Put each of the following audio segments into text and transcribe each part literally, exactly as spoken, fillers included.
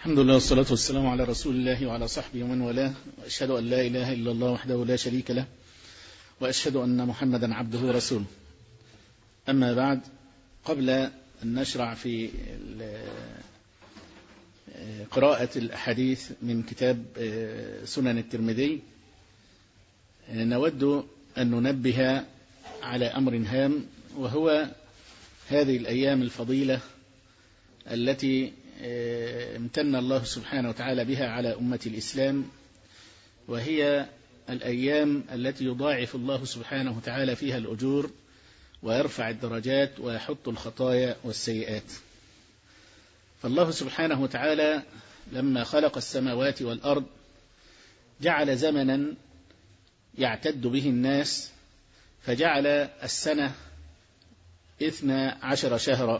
الحمد لله والصلاة والسلام على رسول الله وعلى صحبه ومن والاه، وأشهد أن لا إله إلا الله وحده لا شريك له، وأشهد أن محمدا عبده ورسوله. أما بعد، قبل أن نشرع في قراءة الأحاديث من كتاب سنن الترمذي، نود أن ننبه على أمر هام، وهو هذه الأيام الفضيلة التي امتن الله سبحانه وتعالى بها على أمة الإسلام، وهي الأيام التي يضاعف الله سبحانه وتعالى فيها الأجور ويرفع الدرجات ويحط الخطايا والسيئات. فالله سبحانه وتعالى لما خلق السماوات والأرض جعل زمنا يعتد به الناس، فجعل السنة اثنا عشر شهرا،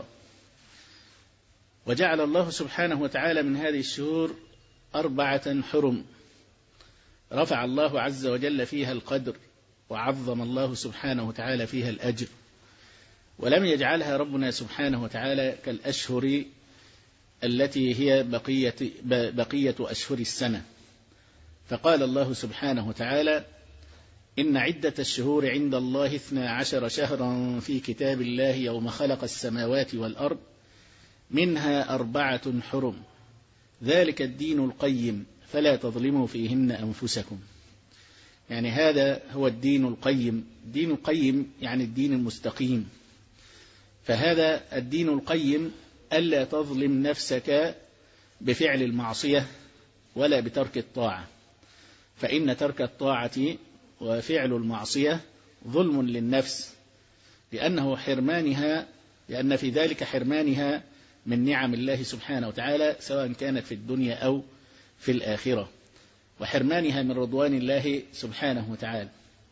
وجعل الله سبحانه وتعالى من هذه الشهور أربعة حرم رفع الله عز وجل فيها القدر، وعظم الله سبحانه وتعالى فيها الأجر، ولم يجعلها ربنا سبحانه وتعالى كالأشهر التي هي بقية, بقية أشهر السنة. فقال الله سبحانه وتعالى: إن عدة الشهور عند الله اثنا عشر شهرا في كتاب الله يوم خلق السماوات والأرض منها أربعة حرم ذلك الدين القيم فلا تظلموا فيهن أنفسكم. يعني هذا هو الدين القيم. الدين القيم يعني الدين المستقيم. فهذا الدين القيم ألا تظلم نفسك بفعل المعصية ولا بترك الطاعة، فإن ترك الطاعة وفعل المعصية ظلم للنفس، لأنه حرمانها لأن في ذلك حرمانها من نعم الله سبحانه وتعالى، سواء كانت في الدنيا أو في الآخرة، وحرمانها من رضوان الله سبحانه وتعالى.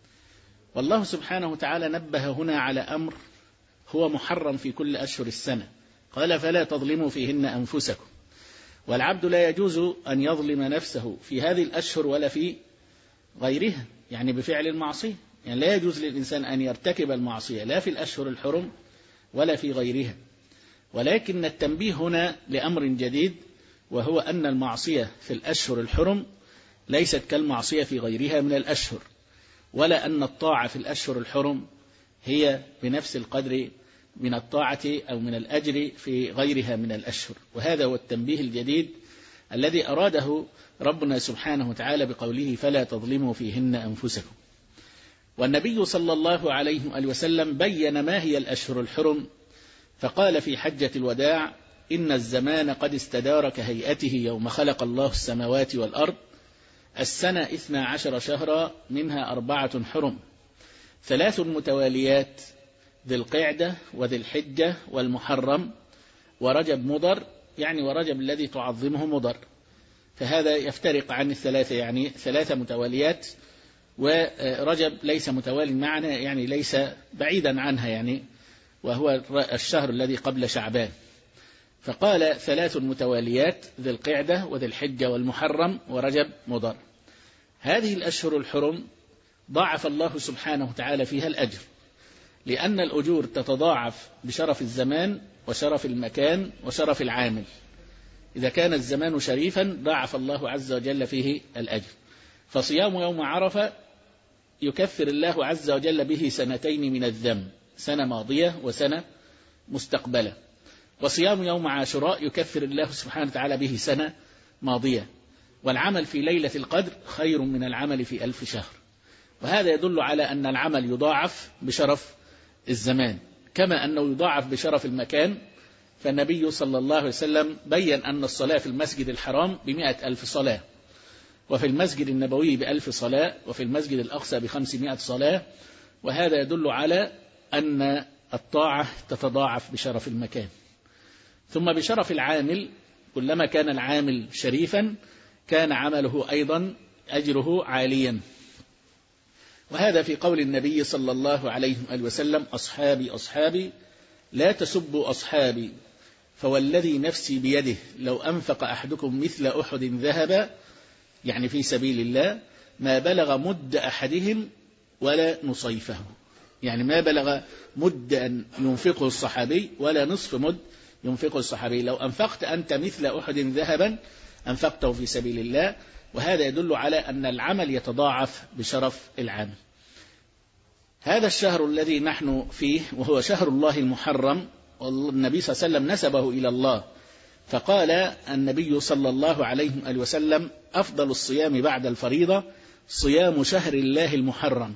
والله سبحانه وتعالى نبه هنا على أمر هو محرم في كل أشهر السنة، قال: فلا تظلموا فيهن أنفسكم. والعبد لا يجوز أن يظلم نفسه في هذه الأشهر ولا في غيرها، يعني بفعل المعصية. يعني لا يجوز للإنسان أن يرتكب المعصية لا في الأشهر الحرم ولا في غيرها. ولكن التنبيه هنا لأمر جديد، وهو أن المعصية في الأشهر الحرم ليست كالمعصية في غيرها من الأشهر، ولا أن الطاعة في الأشهر الحرم هي بنفس القدر من الطاعة أو من الأجر في غيرها من الأشهر. وهذا هو التنبيه الجديد الذي أراده ربنا سبحانه وتعالى بقوله: فلا تظلموا فيهن أنفسكم. والنبي صلى الله عليه وسلم بين ما هي الأشهر الحرم، فقال في حجة الوداع: إن الزمان قد استدار كهيئته يوم خلق الله السماوات والأرض، السنة اثنا عشر شهرا منها أربعة حرم، ثلاث متواليات، ذي القعدة وذي الحجة والمحرم ورجب مضر، يعني ورجب الذي تعظمه مضر. فهذا يفترق عن الثلاثة، يعني ثلاثة متواليات، ورجب ليس متوالي معنا، يعني ليس بعيدا عنها، يعني وهو الشهر الذي قبل شعبان. فقال: ثلاث متواليات، ذي القعدة وذي الحجة والمحرم ورجب مضر. هذه الأشهر الحرم ضاعف الله سبحانه وتعالى فيها الأجر، لأن الأجور تتضاعف بشرف الزمان وشرف المكان وشرف العامل. إذا كان الزمان شريفا ضاعف الله عز وجل فيه الأجر. فصيام يوم عرفة يكفر الله عز وجل به سنتين من الذنب، سنة ماضية وسنة مستقبلة. وصيام يوم عاشوراء يكفر الله سبحانه وتعالى به سنة ماضية. والعمل في ليلة القدر خير من العمل في ألف شهر. وهذا يدل على أن العمل يضاعف بشرف الزمان، كما أنه يضاعف بشرف المكان. فالنبي صلى الله عليه وسلم بيّن أن الصلاة في المسجد الحرام بمئة ألف صلاة، وفي المسجد النبوي بألف صلاة، وفي المسجد الأقصى بخمسمائة صلاة. وهذا يدل على أن الطاعة تتضاعف بشرف المكان. ثم بشرف العامل، كلما كان العامل شريفا كان عمله أيضا أجره عاليا. وهذا في قول النبي صلى الله عليه وسلم: أصحابي أصحابي لا تسبوا أصحابي، فوالذي نفسي بيده لو أنفق أحدكم مثل أحد ذهبا، يعني في سبيل الله، ما بلغ مد أحدهم ولا نصيفه. يعني ما بلغ مد أن ينفقه الصحابي ولا نصف مد ينفقه الصحابي. لو أنفقت أنت مثل أحد ذهبا أنفقته في سبيل الله. وهذا يدل على أن العمل يتضاعف بشرف العمل. هذا الشهر الذي نحن فيه وهو شهر الله المحرم، والنبي صلى الله عليه وسلم نسبه إلى الله، فقال النبي صلى الله عليه وسلم: أفضل الصيام بعد الفريضة صيام شهر الله المحرم،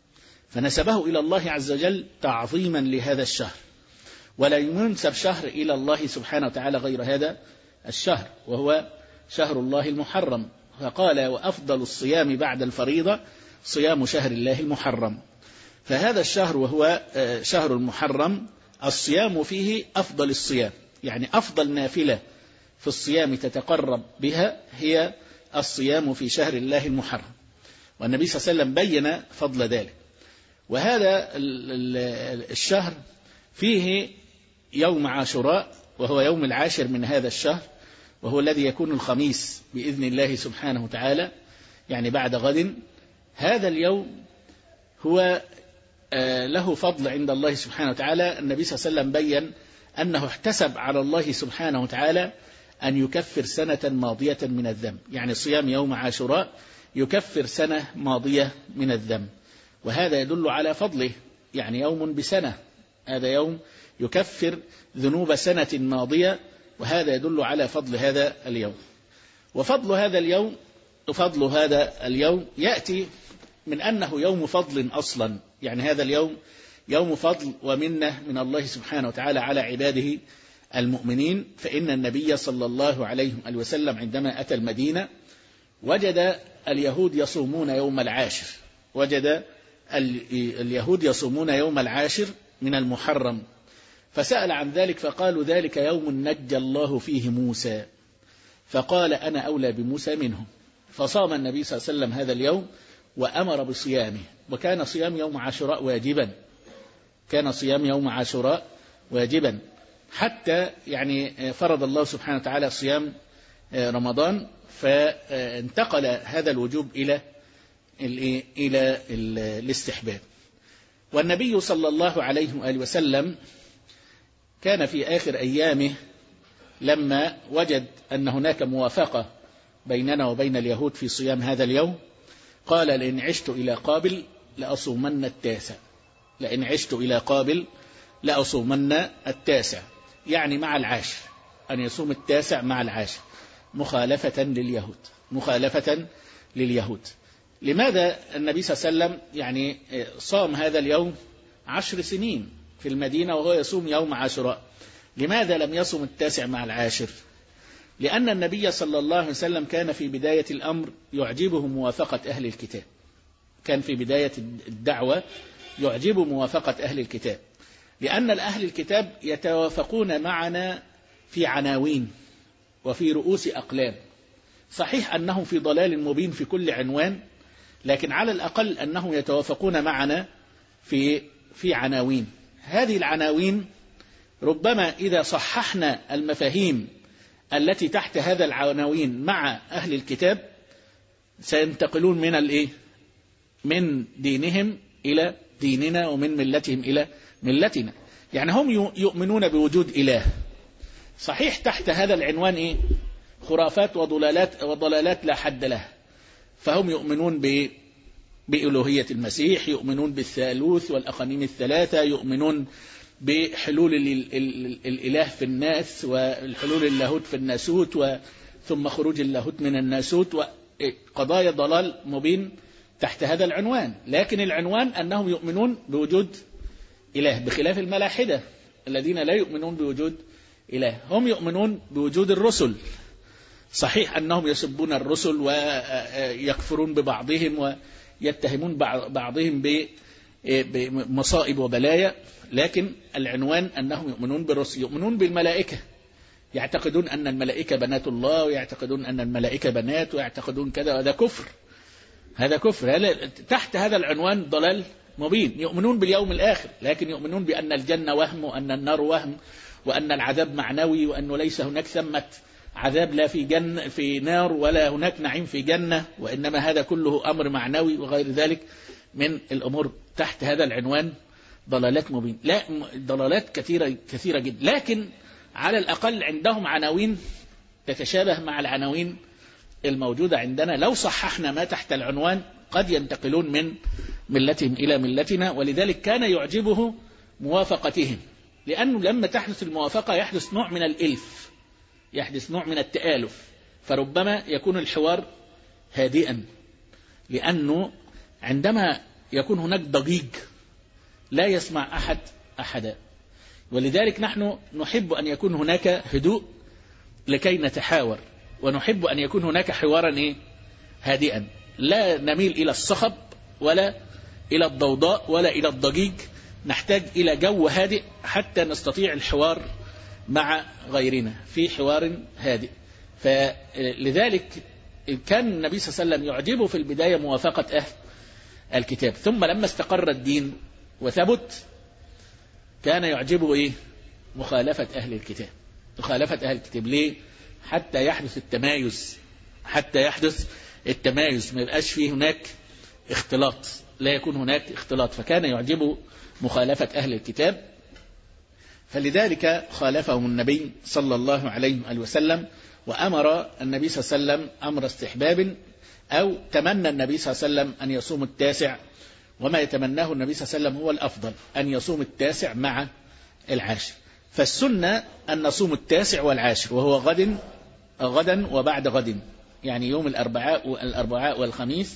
فنسبه إلى الله عز وجل تعظيما لهذا الشهر. ولا ينسب شهر إلى الله سبحانه وتعالى غير هذا الشهر وهو شهر الله المحرم، فقال: وأفضل الصيام بعد الفريضة صيام شهر الله المحرم. فهذا الشهر وهو شهر المحرم الصيام فيه أفضل الصيام، يعني أفضل نافلة في الصيام تتقرب بها هي الصيام في شهر الله المحرم، والنبي صلى الله عليه وسلم بين فضل ذلك. وهذا الشهر فيه يوم عاشوراء وهو يوم العاشر من هذا الشهر، وهو الذي يكون الخميس بإذن الله سبحانه وتعالى، يعني بعد غد. هذا اليوم هو له فضل عند الله سبحانه وتعالى. النبي صلى الله عليه وسلم بين أنه احتسب على الله سبحانه وتعالى أن يكفر سنة ماضية من الذنب، يعني صيام يوم عاشوراء يكفر سنة ماضية من الذنب، وهذا يدل على فضله، يعني يوم بسنة، هذا يوم يكفر ذنوب سنة ماضية، وهذا يدل على فضل هذا اليوم. وفضل هذا اليوم فضل هذا اليوم يأتي من أنه يوم فضل أصلا، يعني هذا اليوم يوم فضل ومنة من الله سبحانه وتعالى على عباده المؤمنين. فإن النبي صلى الله عليه وسلم عندما أتى المدينة وجد اليهود يصومون يوم العاشر، وجد اليهود يصومون يوم العاشر من المحرم، فسأل عن ذلك فقالوا: ذلك يوم نجى الله فيه موسى، فقال: أنا أولى بموسى منهم. فصام النبي صلى الله عليه وسلم هذا اليوم وأمر بصيامه، وكان صيام يوم عاشوراء واجبا، كان صيام يوم عاشوراء واجبا، حتى يعني فرض الله سبحانه وتعالى صيام رمضان، فانتقل هذا الوجوب إلى إلى الاستحباب. والنبي صلى الله عليه وآله وسلم كان في آخر أيامه لما وجد أن هناك موافقة بيننا وبين اليهود في صيام هذا اليوم، قال: لئن عشت إلى قابل لأصومن التاسع، لئن عشت إلى قابل لأصومن التاسع، يعني مع العاشر، أن يصوم التاسع مع العاشر مخالفة لليهود، مخالفة لليهود. لماذا النبي صلى الله عليه وسلم يعني صام هذا اليوم عشر سنين في المدينة وهو يصوم يوم عاشوراء؟ لماذا لم يصوم التاسع مع العاشر؟ لأن النبي صلى الله عليه وسلم كان في بداية الأمر يعجبه موافقة أهل الكتاب، كان في بداية الدعوة يعجب موافقة أهل الكتاب، لأن أهل الكتاب يتوافقون معنا في عناوين وفي رؤوس أقلام، صحيح أنهم في ضلال مبين في كل عنوان، لكن على الأقل أنهم يتوافقون معنا في في عناوين. هذه العناوين ربما إذا صححنا المفاهيم التي تحت هذا العناوين مع أهل الكتاب سينتقلون من الإيه؟ من دينهم إلى ديننا، ومن ملتهم إلى ملتنا. يعني هم يؤمنون بوجود إله، صحيح تحت هذا العنوان إيه؟ خرافات وضلالات وضلالات لا حد لها. فهم يؤمنون ب بألوهية المسيح، يؤمنون بالثالوث والأقانيم الثلاثة، يؤمنون بحلول الإله في الناس والحلول اللاهوت في الناسوت ثم خروج اللاهوت من الناسوت، وقضايا ضلال مبين تحت هذا العنوان. لكن العنوان أنهم يؤمنون بوجود إله، بخلاف الملاحدة الذين لا يؤمنون بوجود إله، هم يؤمنون بوجود الرسل. صحيح أنهم يسبون الرسل ويكفرون ببعضهم ويتهمون بعضهم بمصائب وبلايا، لكن العنوان أنهم يؤمنون بالرسل، يؤمنون بالملائكة، يعتقدون أن الملائكة بنات الله، ويعتقدون أن الملائكة بنات، ويعتقدون كذا، وهذا كفر، هذا كفر. تحت هذا العنوان ضلال مبين. يؤمنون باليوم الآخر، لكن يؤمنون بأن الجنة وهم، وأن النار وهم، وأن العذاب معنوي، وأنه ليس هناك ثمة عذاب لا في جنة في نار، ولا هناك نعيم في جنة، وإنما هذا كله أمر معنوي وغير ذلك من الأمور. تحت هذا العنوان ضلالات مبين، لا ضلالات كثيرة كثيرة جدا. لكن على الأقل عندهم عناوين تتشابه مع العناوين الموجودة عندنا. لو صححنا ما تحت العنوان قد ينتقلون من ملتهم إلى ملتنا، ولذلك كان يعجبه موافقتهم، لأنه لما تحدث الموافقة يحدث نوع من الإلف، يحدث نوع من التآلف، فربما يكون الحوار هادئا، لأنه عندما يكون هناك ضجيج لا يسمع أحد أحدا. ولذلك نحن نحب أن يكون هناك هدوء لكي نتحاور، ونحب أن يكون هناك حوارا إيه؟ هادئا، لا نميل إلى الصخب ولا إلى الضوضاء ولا إلى الضجيج. نحتاج إلى جو هادئ حتى نستطيع الحوار مع غيرنا في حوار هادئ. فلذلك كان النبي صلى الله عليه وسلم يعجبه في البداية موافقة أهل الكتاب، ثم لما استقر الدين وثبت كان يعجبه إيه؟ مخالفة أهل الكتاب. مخالفة أهل الكتاب ليه؟ حتى يحدث التمايز، حتى يحدث التمايز، ما يبقاش فيه هناك اختلاط، لا يكون هناك اختلاط. فكان يعجبه مخالفة أهل الكتاب، فلذلك خالفهم النبي صلى الله عليه وسلم، وأمر النبي صلى الله عليه وسلم أمر استحباب، أو تمنى النبي صلى الله عليه وسلم أن يصوم التاسع، وما يتمناه النبي صلى الله عليه وسلم هو الأفضل، أن يصوم التاسع مع العاشر. فالسنة أن نصوم التاسع والعاشر، وهو غد غدا وبعد غد، يعني يوم الأربعاء والأربعاء والخميس.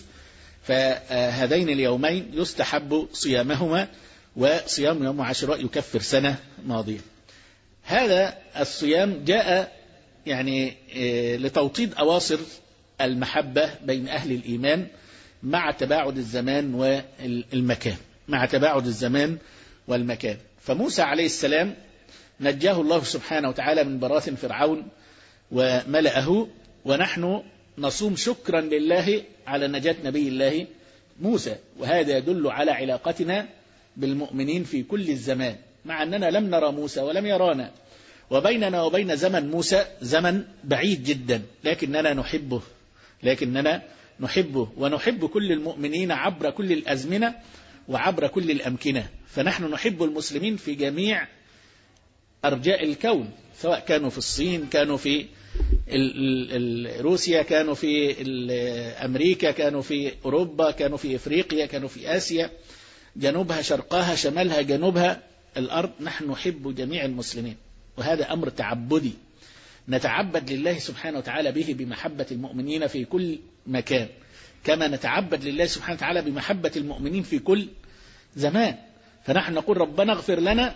فهذين اليومين يستحب صيامهما، وصيام يوم عاشوراء يكفر سنة ماضية. هذا الصيام جاء يعني لتوطيد أواصر المحبة بين أهل الإيمان مع تباعد الزمان والمكان، مع تباعد الزمان والمكان. فموسى عليه السلام نجاه الله سبحانه وتعالى من براثن فرعون وملأه، ونحن نصوم شكرا لله على نجاة نبي الله موسى. وهذا يدل على علاقتنا بالمؤمنين في كل الزمان، مع أننا لم نرى موسى ولم يرانا، وبيننا وبين زمن موسى زمن بعيد جدا، لكننا نحبه، لكننا نحبه ونحب كل المؤمنين عبر كل الأزمنة وعبر كل الأمكنة. فنحن نحب المسلمين في جميع أرجاء الكون، سواء كانوا في الصين، كانوا في ال ال روسيا، كانوا في أمريكا، كانوا في أوروبا، كانوا في إفريقيا، كانوا في آسيا، جنوبها شرقها شمالها جنوبها الأرض. نحن نحب جميع المسلمين، وهذا أمر تعبدي نتعبد لله سبحانه وتعالى به بمحبة المؤمنين في كل مكان، كما نتعبد لله سبحانه وتعالى بمحبة المؤمنين في كل زمان. فنحن نقول ربنا اغفر لنا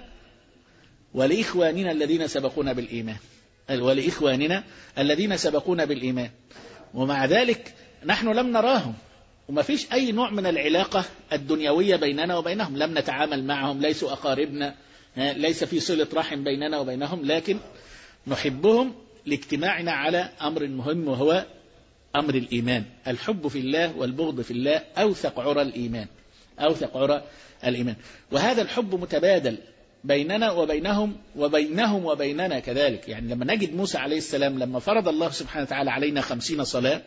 ولإخواننا الذين سبقونا بالإيمان، ولإخواننا الذين سبقونا بالإيمان. ومع ذلك نحن لم نراهم، وما فيش أي نوع من العلاقة الدنيوية بيننا وبينهم، لم نتعامل معهم، ليسوا أقاربنا، ليس في صلة رحم بيننا وبينهم، لكن نحبهم لاجتماعنا على أمر مهم، وهو أمر الإيمان. الحب في الله والبغض في الله أوثق عرى الإيمان، أوثق عرى الإيمان. وهذا الحب متبادل بيننا وبينهم، وبينهم وبيننا كذلك. يعني لما نجد موسى عليه السلام لما فرض الله سبحانه وتعالى علينا خمسين صلاة،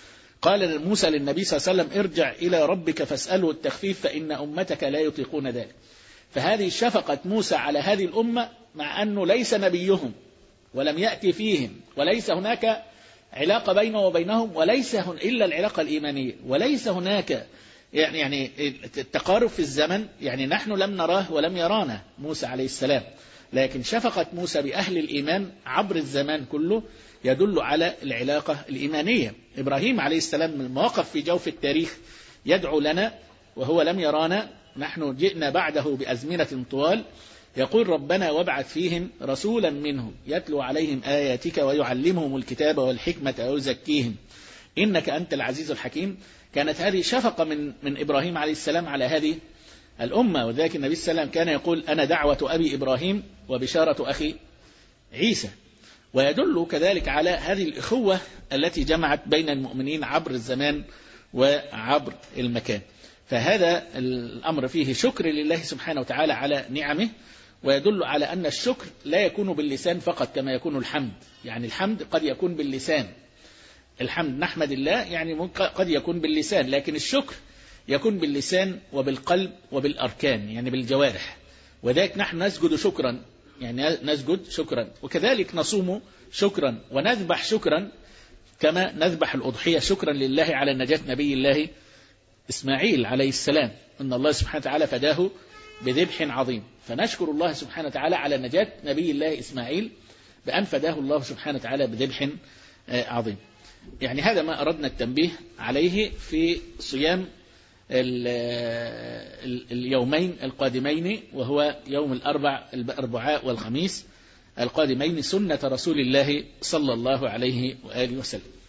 قال موسى للنبي صلى الله عليه وسلم ارجع إلى ربك فاسأله التخفيف فإن أمتك لا يطيقون ذلك. فهذه شفقة موسى على هذه الأمة، مع أنه ليس نبيهم ولم يأتي فيهم، وليس هناك علاقة بينه وبينهم، وليس إلا العلاقة الإيمانية، وليس هناك يعني يعني التقارب في الزمن. يعني نحن لم نراه ولم يرانا موسى عليه السلام، لكن شفقة موسى بأهل الإيمان عبر الزمان كله يدل على العلاقة الإيمانية. إبراهيم عليه السلام من المواقف في جوف التاريخ يدعو لنا وهو لم يرانا، نحن جئنا بعده بأزمنة طوال، يقول ربنا وابعث فيهم رسولا منهم يتلو عليهم آياتك ويعلمهم الكتاب والحكمة ويزكيهم إنك أنت العزيز الحكيم. كانت هذه شفقة من من إبراهيم عليه السلام على هذه الأمة. وذلك النبي صلى الله عليه وسلم كان يقول أنا دعوة أبي إبراهيم وبشارة أخي عيسى. ويدل كذلك على هذه الإخوة التي جمعت بين المؤمنين عبر الزمان وعبر المكان. فهذا الأمر فيه شكر لله سبحانه وتعالى على نعمه، ويدل على أن الشكر لا يكون باللسان فقط كما يكون الحمد. يعني الحمد قد يكون باللسان، الحمد نحمد الله يعني قد يكون باللسان، لكن الشكر يكون باللسان وبالقلب وبالأركان، يعني بالجوارح. وذلك نحن نسجد شكرا يعني نسجد شكرا، وكذلك نصوم شكرا، ونذبح شكرا، كما نذبح الأضحية شكرا لله على نجاة نبي الله إسماعيل عليه السلام، أن الله سبحانه وتعالى فداه بذبح عظيم، فنشكر الله سبحانه وتعالى على نجاة نبي الله إسماعيل بأن فداه الله سبحانه وتعالى بذبح عظيم. يعني هذا ما أردنا التنبيه عليه في صيام اليومين القادمين، وهو يوم الأربع الأربعاء والخميس القادمين، سنة رسول الله صلى الله عليه وآله وسلم.